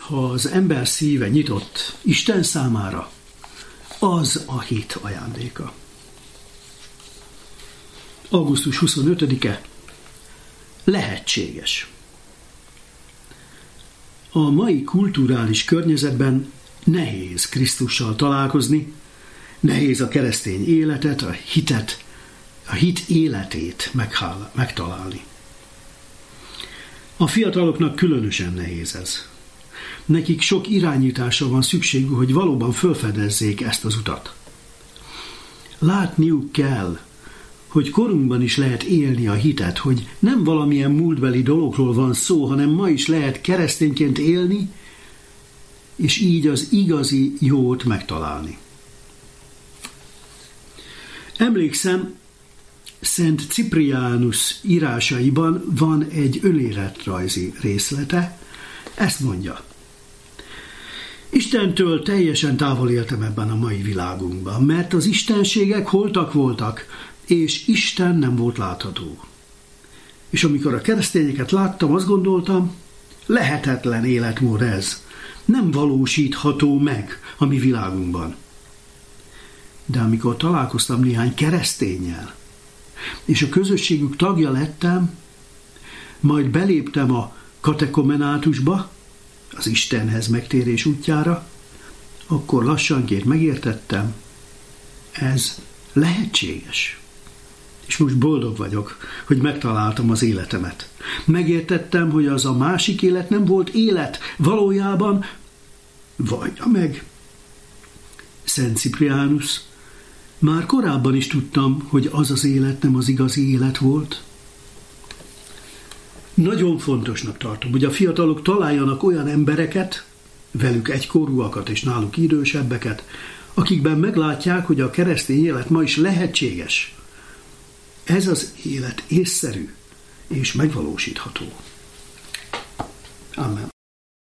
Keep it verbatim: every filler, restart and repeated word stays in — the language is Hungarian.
Ha az ember szíve nyitott Isten számára, az a hit ajándéka. augusztus huszonötödike. Lehetséges. A mai kulturális környezetben nehéz Krisztussal találkozni, nehéz a keresztény életet, a hitet, a hit életét megtalálni. A fiataloknak különösen nehéz ez. Nekik sok irányításra van szükségük, hogy valóban felfedezzék ezt az utat. Látniuk kell, hogy korunkban is lehet élni a hitet, hogy nem valamilyen múltbeli dologról van szó, hanem ma is lehet keresztényként élni, és így az igazi jót megtalálni. Emlékszem, Szent Cipriánus írásaiban van egy önéletrajzi részlete, ezt mondja: Istentől teljesen távol éltem ebben a mai világunkban, mert az istenségek holtak voltak, és Isten nem volt látható. És amikor a keresztényeket láttam, azt gondoltam, lehetetlen életmód ez, nem valósítható meg a mi világunkban. De amikor találkoztam néhány kereszténnyel, és a közösségük tagja lettem, majd beléptem a katekomenátusba, az Istenhez megtérés útjára, akkor lassanként megértettem, ez lehetséges. És most boldog vagyok, hogy megtaláltam az életemet. Megértettem, hogy az a másik élet nem volt élet, valójában vallja meg. Szent Cipriánus, már korábban is tudtam, hogy az az élet nem az igazi élet volt. Nagyon fontosnak tartom, hogy a fiatalok találjanak olyan embereket, velük egykorúakat és náluk idősebbeket, akikben meglátják, hogy a keresztény élet ma is lehetséges. Ez az élet észszerű és megvalósítható. Amen.